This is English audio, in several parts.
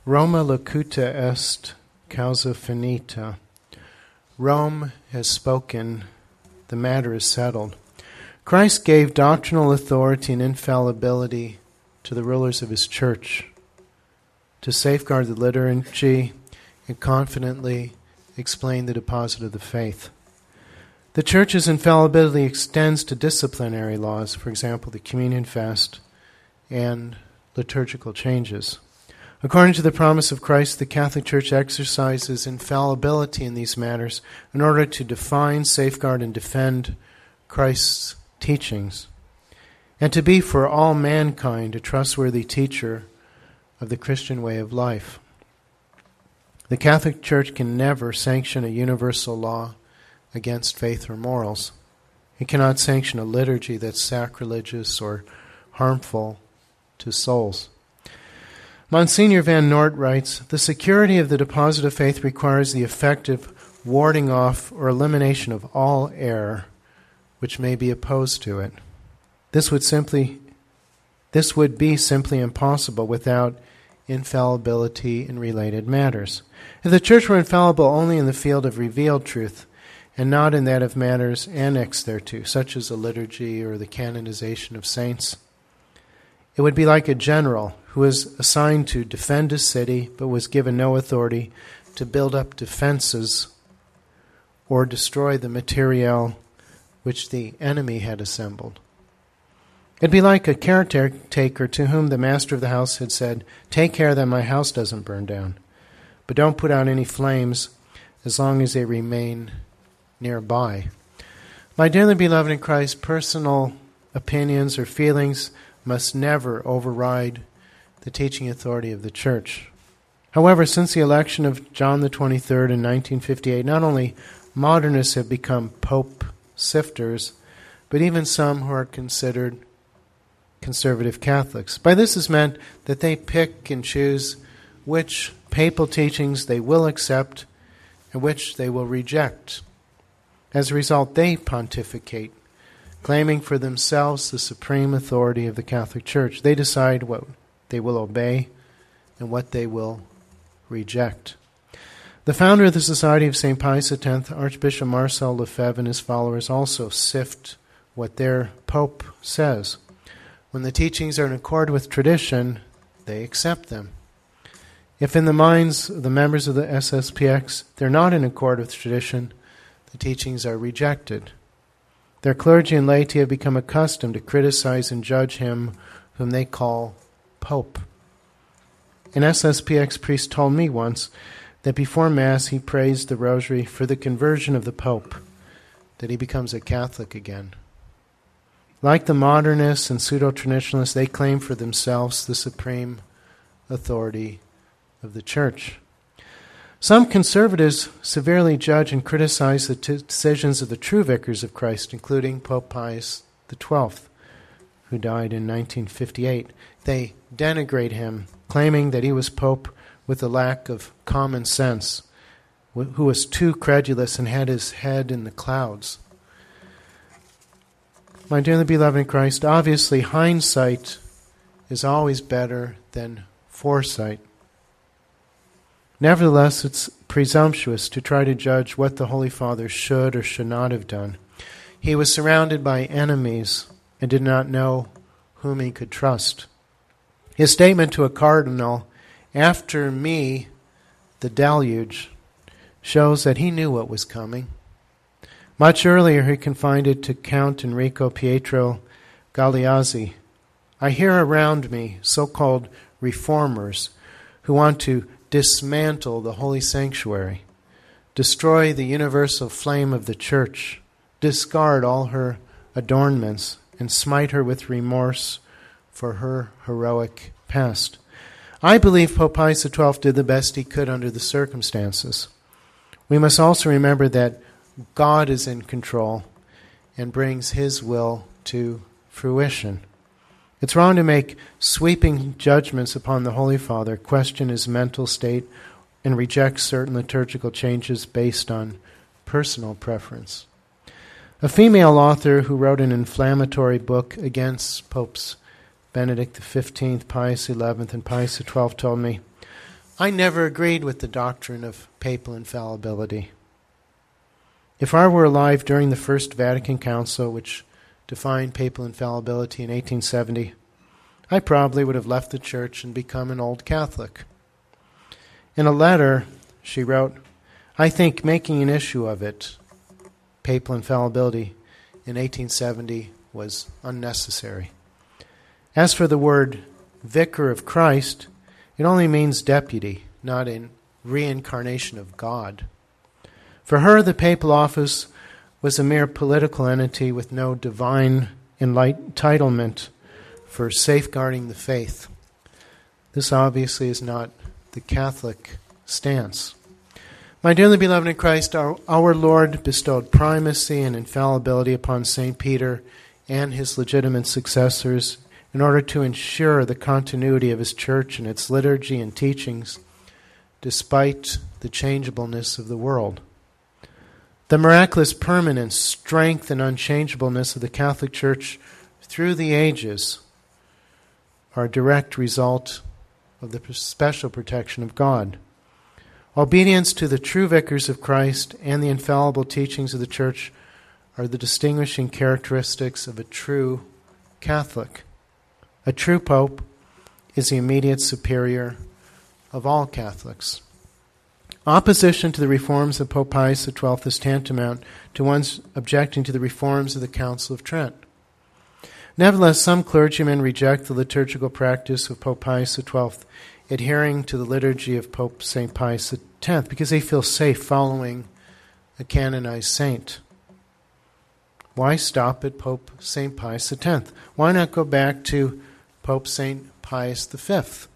Roma locuta est causa finita. Rome has spoken, the matter is settled. Christ gave doctrinal authority and infallibility to the rulers of his church to safeguard the liturgy and confidently explain the deposit of the faith. The church's infallibility extends to disciplinary laws, for example, the communion fast and liturgical changes. According to the promise of Christ, the Catholic Church exercises infallibility in these matters in order to define, safeguard, and defend Christ's teachings, and to be for all mankind a trustworthy teacher of the Christian way of life. The Catholic Church can never sanction a universal law against faith or morals. It cannot sanction a liturgy that's sacrilegious or harmful to souls. Monsignor Van Noort writes, "The security of the deposit of faith requires the effective warding off or elimination of all error which may be opposed to it. This would be simply impossible without infallibility in related matters. If the Church were infallible only in the field of revealed truth, and not in that of matters annexed thereto, such as the liturgy or the canonization of saints, it would be like a general who was assigned to defend a city but was given no authority to build up defenses or destroy the materiel which the enemy had assembled. It'd be like a caretaker to whom the master of the house had said, 'Take care that my house doesn't burn down, but don't put out any flames as long as they remain nearby.' My dearly beloved in Christ, personal opinions or feelings must never override the teaching authority of the Church. However, since the election of John the 23rd in 1958, not only modernists have become Pope sifters, but even some who are considered conservative Catholics. By this is meant that they pick and choose which papal teachings they will accept and which they will reject. As a result, they pontificate, claiming for themselves the supreme authority of the Catholic Church. They decide what they will obey and what they will reject. The founder of the Society of St. Pius X, Archbishop Marcel Lefebvre, and his followers also sift what their Pope says. When the teachings are in accord with tradition, they accept them. If in the minds of the members of the SSPX they're not in accord with tradition, the teachings are rejected. Their clergy and laity have become accustomed to criticize and judge him whom they call Pope. An SSPX priest told me once that before Mass he prays the Rosary for the conversion of the Pope, that he becomes a Catholic again. Like the modernists and pseudo-traditionalists, they claim for themselves the supreme authority of the Church. Some conservatives severely judge and criticize the decisions of the true vicars of Christ, including Pope Pius XII, who died in 1958. They denigrate him, claiming that he was Pope with a lack of common sense, who was too credulous and had his head in the clouds. My dearly beloved in Christ, obviously hindsight is always better than foresight. Nevertheless, it's presumptuous to try to judge what the Holy Father should or should not have done. He was surrounded by enemies and did not know whom he could trust. His statement to a cardinal, "After me, the deluge," shows that he knew what was coming. Much earlier, he confided to Count Enrico Pietro Galeazzi, "I hear around me so-called reformers who want to dismantle the holy sanctuary, destroy the universal flame of the Church, discard all her adornments, and smite her with remorse for her heroic past." I believe Pope Pius XII did the best he could under the circumstances. We must also remember that God is in control and brings his will to fruition. It's wrong to make sweeping judgments upon the Holy Father, question his mental state, and reject certain liturgical changes based on personal preference. A female author who wrote an inflammatory book against Popes Benedict XV, Pius XI, and Pius XII told me, I never agreed with the doctrine of papal infallibility. If I were alive during the First Vatican Council, which defined papal infallibility in 1870, I probably would have left the church and become an old Catholic. In a letter, she wrote, I think making an issue of it, papal infallibility, in 1870 was unnecessary. As for the word vicar of Christ, it only means deputy, not in reincarnation of God. For her, the papal office was a mere political entity with no divine entitlement for safeguarding the faith. This obviously is not the Catholic stance. My dearly beloved in Christ, our Lord bestowed primacy and infallibility upon St. Peter and his legitimate successors in order to ensure the continuity of his church and its liturgy and teachings, despite the changeableness of the world. The miraculous permanence, strength, and unchangeableness of the Catholic Church through the ages are a direct result of the special protection of God. Obedience to the true vicars of Christ and the infallible teachings of the Church are the distinguishing characteristics of a true Catholic. A true Pope is the immediate superior of all Catholics. Opposition to the reforms of Pope Pius XII is tantamount to one's objecting to the reforms of the Council of Trent. Nevertheless, some clergymen reject the liturgical practice of Pope Pius XII, adhering to the liturgy of Pope St. Pius X, because they feel safe following a canonized saint. Why stop at Pope St. Pius X? Why not go back to Pope St. Pius V?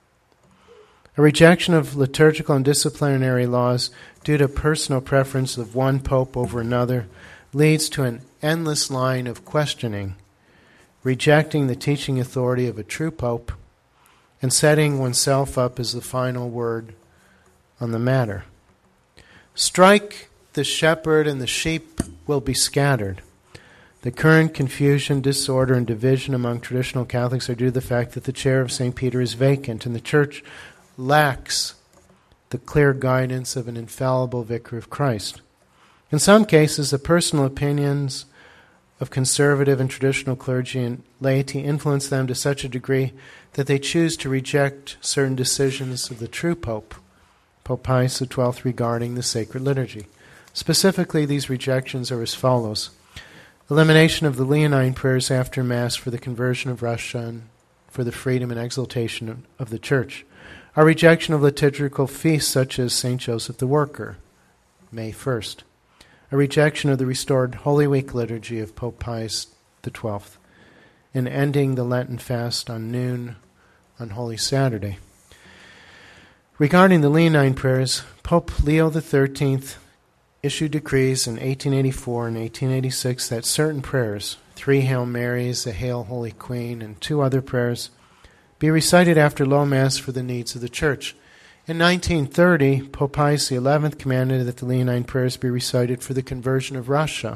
A rejection of liturgical and disciplinary laws due to personal preference of one pope over another leads to an endless line of questioning, rejecting the teaching authority of a true pope and setting oneself up as the final word on the matter. Strike the shepherd and the sheep will be scattered. The current confusion, disorder, and division among traditional Catholics are due to the fact that the chair of St. Peter is vacant and the Church lacks the clear guidance of an infallible vicar of Christ. In some cases, the personal opinions of conservative and traditional clergy and laity influence them to such a degree that they choose to reject certain decisions of the true Pope, Pope Pius XII, regarding the sacred liturgy. Specifically, these rejections are as follows. Elimination of the Leonine prayers after Mass for the conversion of Russia and for the freedom and exaltation of the Church. A rejection of liturgical feasts such as St. Joseph the Worker, May 1st. A rejection of the restored Holy Week liturgy of Pope Pius XII. And ending the Lenten fast on noon on Holy Saturday. Regarding the Leonine prayers, Pope Leo XIII issued decrees in 1884 and 1886 that certain prayers, 3 Hail Marys, a Hail Holy Queen, and 2 other prayers, be recited after Low Mass for the needs of the Church. In 1930, Pope Pius XI commanded that the Leonine prayers be recited for the conversion of Russia.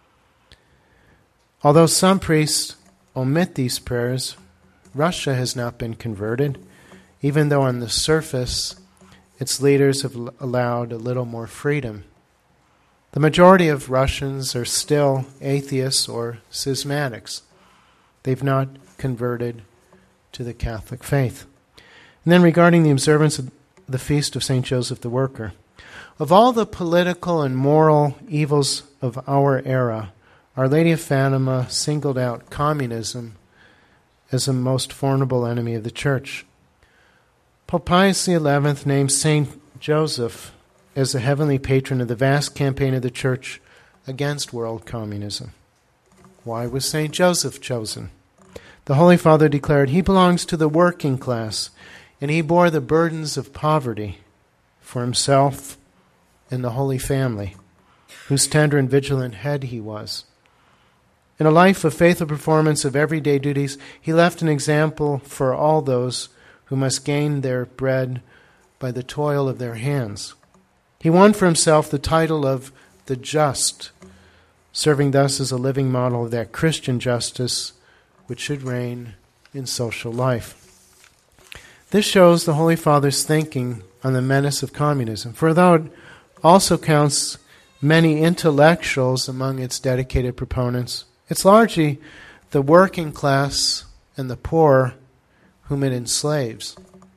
Although some priests omit these prayers, Russia has not been converted, even though on the surface its leaders have allowed a little more freedom. The majority of Russians are still atheists or schismatics. They've not converted to the Catholic faith. And then regarding the observance of the feast of St. Joseph the Worker, of all the political and moral evils of our era, Our Lady of Fatima singled out communism as the most formidable enemy of the Church. Pope Pius XI named St. Joseph as the heavenly patron of the vast campaign of the Church against world communism. Why was St. Joseph chosen? The Holy Father declared, he belongs to the working class, and he bore the burdens of poverty for himself and the Holy Family, whose tender and vigilant head he was. In a life of faithful performance of everyday duties, he left an example for all those who must gain their bread by the toil of their hands. He won for himself the title of the Just, serving thus as a living model of that Christian justice which should reign in social life. This shows the Holy Father's thinking on the menace of communism. For though it also counts many intellectuals among its dedicated proponents, it's largely the working class and the poor whom it enslaves.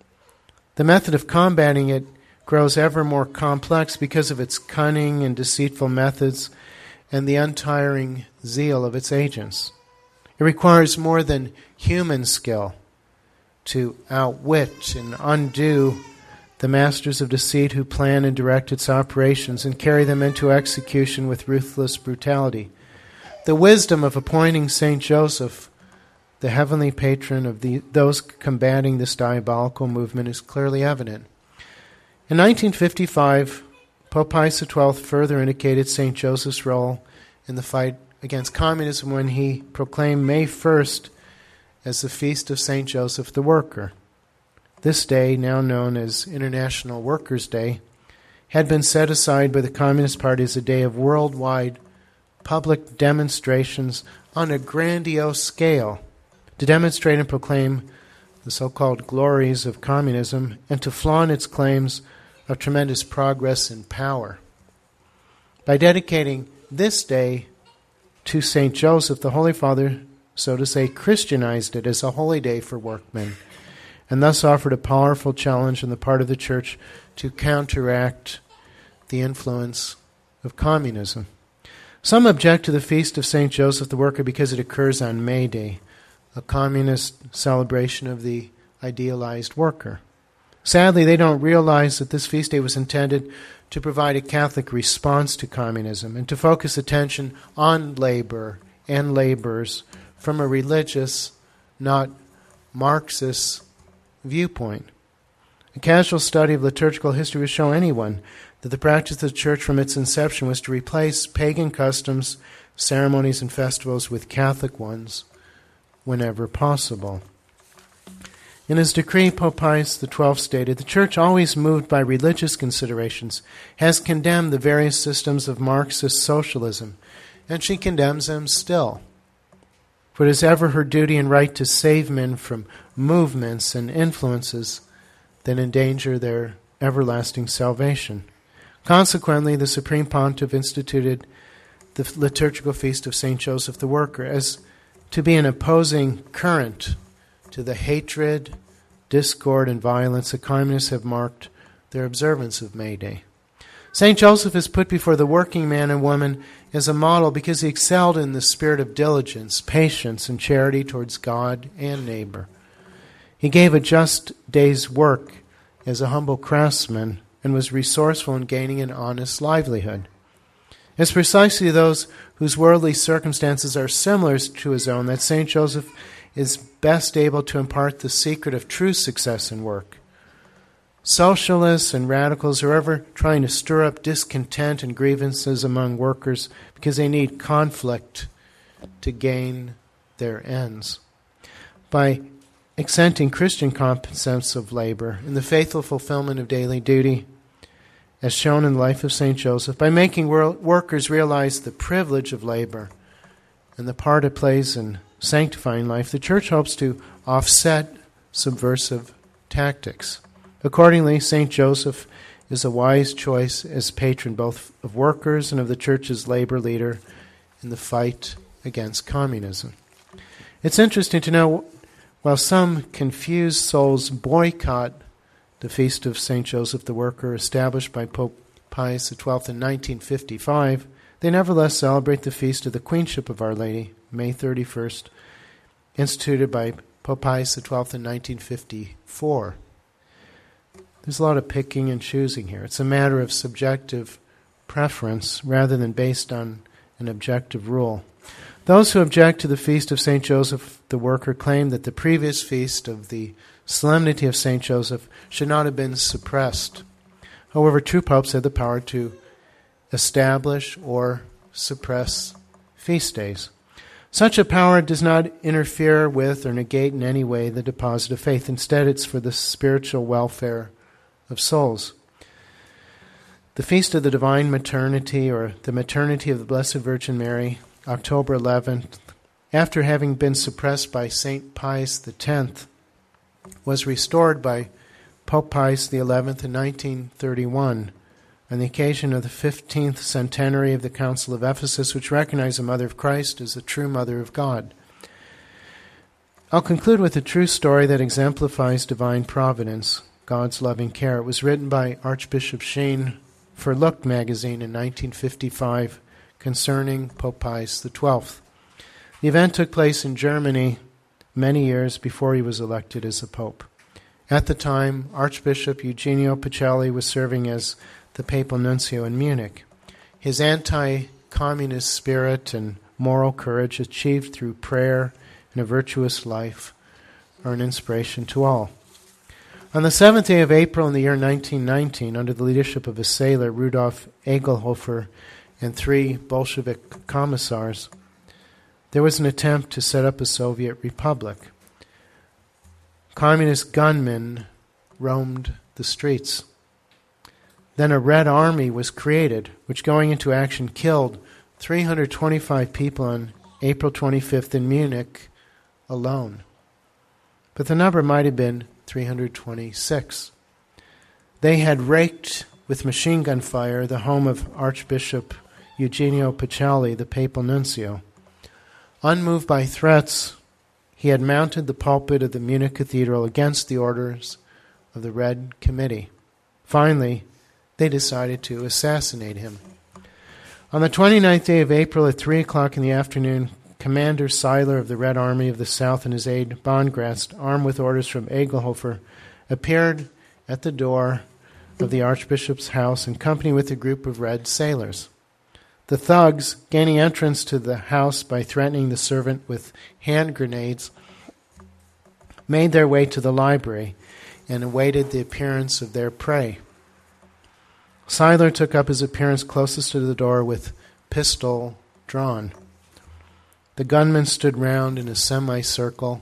The method of combating it grows ever more complex because of its cunning and deceitful methods and the untiring zeal of its agents. It requires more than human skill to outwit and undo the masters of deceit who plan and direct its operations and carry them into execution with ruthless brutality. The wisdom of appointing St. Joseph, the heavenly patron of those combating this diabolical movement, is clearly evident. In 1955, Pope Pius XII further indicated St. Joseph's role in the fight against communism when he proclaimed May 1st as the Feast of St. Joseph the Worker. This day, now known as International Workers' Day, had been set aside by the Communist Party as a day of worldwide public demonstrations on a grandiose scale to demonstrate and proclaim the so-called glories of communism and to flaunt its claims of tremendous progress and power. By dedicating this day to St. Joseph, the Holy Father, so to say, Christianized it as a holy day for workmen, and thus offered a powerful challenge on the part of the Church to counteract the influence of communism. Some object to the Feast of St. Joseph the Worker because it occurs on May Day, a communist celebration of the idealized worker. Sadly, they don't realize that this feast day was intended to provide a Catholic response to communism and to focus attention on labor and laborers from a religious, not Marxist viewpoint. A casual study of liturgical history would show anyone that the practice of the Church from its inception was to replace pagan customs, ceremonies, and festivals with Catholic ones whenever possible. In his decree, Pope Pius XII stated, "The Church, always moved by religious considerations, has condemned the various systems of Marxist socialism, and she condemns them still. For it is ever her duty and right to save men from movements and influences that endanger their everlasting salvation." Consequently, the Supreme Pontiff instituted the liturgical feast of St. Joseph the Worker as to be an opposing current to the hatred, discord, and violence the communists have marked their observance of May Day. St. Joseph is put before the working man and woman as a model because he excelled in the spirit of diligence, patience, and charity towards God and neighbor. He gave a just day's work as a humble craftsman and was resourceful in gaining an honest livelihood. It's precisely those whose worldly circumstances are similar to his own that St. Joseph is best able to impart the secret of true success in work. Socialists and radicals are ever trying to stir up discontent and grievances among workers because they need conflict to gain their ends. By accenting Christian concepts of labor and the faithful fulfillment of daily duty, as shown in the life of St. Joseph, by making workers realize the privilege of labor and the part it plays in sanctifying life, the Church hopes to offset subversive tactics. Accordingly, St. Joseph is a wise choice as patron both of workers and of the Church's labor leader in the fight against communism. It's interesting to know, while some confused souls boycott the Feast of St. Joseph the Worker established by Pope Pius XII in 1955, they nevertheless celebrate the Feast of the Queenship of Our Lady, May 31st, instituted by Pope Pius XII in 1954. There's a lot of picking and choosing here. It's a matter of subjective preference rather than based on an objective rule. Those who object to the Feast of St. Joseph the Worker claim that the previous feast of the Solemnity of St. Joseph should not have been suppressed. However, true popes had the power to establish or suppress feast days. Such a power does not interfere with or negate in any way the deposit of faith. Instead, it's for the spiritual welfare of souls. The Feast of the Divine Maternity, or the Maternity of the Blessed Virgin Mary, October 11th, after having been suppressed by St. Pius X, was restored by Pope Pius XI in 1931, on the occasion of the 15th centenary of the Council of Ephesus, which recognized the Mother of Christ as the true Mother of God. I'll conclude with a true story that exemplifies divine providence, God's loving care. It was written by Archbishop Sheen for Look magazine in 1955 concerning Pope Pius XII. The event took place in Germany many years before he was elected as a pope. At the time, Archbishop Eugenio Pacelli was serving as the papal nuncio in Munich. His anti-communist spirit and moral courage, achieved through prayer and a virtuous life, are an inspiration to all. On the 7th day of April in the year 1919, under the leadership of a sailor, Rudolf Egelhofer, and 3 Bolshevik commissars, there was an attempt to set up a Soviet republic. Communist gunmen roamed the streets. Then a Red Army was created, which going into action killed 325 people on April 25th in Munich alone. But the number might have been 326. They had raked with machine gun fire the home of Archbishop Eugenio Pacelli, the papal nuncio. Unmoved by threats, he had mounted the pulpit of the Munich Cathedral against the orders of the Red Committee. Finally, they decided to assassinate him. On the 29th day of April at 3 o'clock in the afternoon, Commander Seiler of the Red Army of the South and his aide Bongratz, armed with orders from Egelhofer, appeared at the door of the Archbishop's house in company with a group of red sailors. The thugs, gaining entrance to the house by threatening the servant with hand grenades, made their way to the library and awaited the appearance of their prey. Seiler took up his appearance closest to the door with pistol drawn. The gunmen stood round in a semicircle,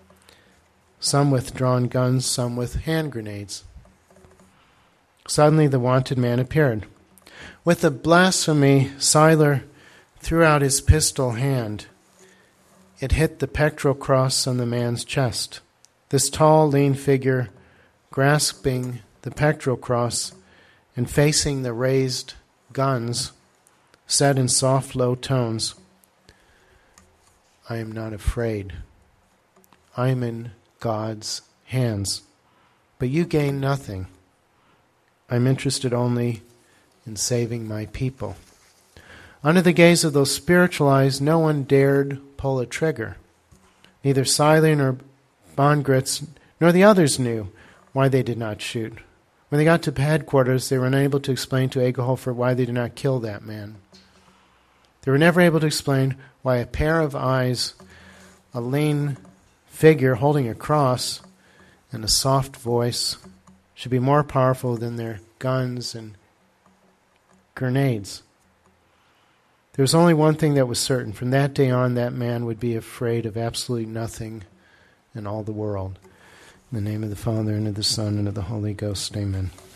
some with drawn guns, some with hand grenades. Suddenly the wanted man appeared. With a blasphemy, Seiler threw out his pistol hand. It hit the pectoral cross on the man's chest. This tall, lean figure, grasping the pectoral cross and facing the raised guns, said in soft, low tones, "I am not afraid. I am in God's hands. But you gain nothing. I'm interested only in saving my people." Under the gaze of those spiritual eyes, no one dared pull a trigger. Neither Seiler nor Bongratz nor the others knew why they did not shoot. When they got to headquarters, they were unable to explain to Egelhofer why they did not kill that man. They were never able to explain why a pair of eyes, a lean figure holding a cross, and a soft voice should be more powerful than their guns and grenades. There was only one thing that was certain. From that day on, that man would be afraid of absolutely nothing in all the world. In the name of the Father, and of the Son, and of the Holy Ghost, amen.